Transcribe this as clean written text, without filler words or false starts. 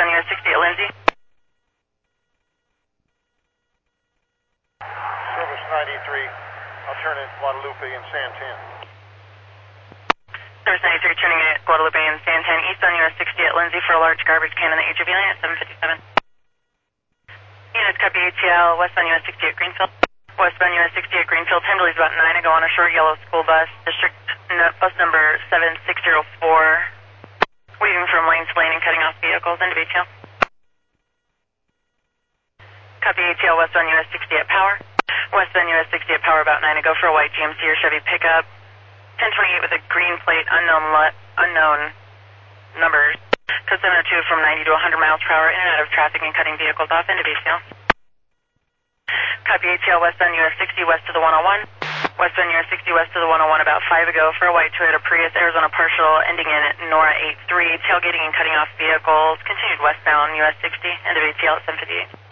westbound US 60 at Lindsay. Service 93, alternate Guadalupe and Santan. Service 93 turning at Guadalupe and Santan, eastbound US 60 at Lindsay for a large garbage can on the HOV lane at 757. Units copy ATL, westbound US 60 at Greenfield. Westbound US 60 at Greenfield, 10 delays about 9 ago on a short yellow school bus, district bus number 7604, weaving from lane to lane and cutting off vehicles into ATL. Copy ATL, westbound US 60 at Power. Westbound US 60 at Power about 9 ago for a white GMC or Chevy pickup, 1028 with a green plate, unknown numbers, code 702 from 90 to 100 miles per hour in and out of traffic and cutting vehicles off into ATL. Copy ATL, westbound US 60 west to the 101. Westbound US 60 west to the 101 about 5 ago for a white Toyota Prius, Arizona partial, ending in Nora 83, tailgating and cutting off vehicles, continued westbound US 60, end of ATL at 758.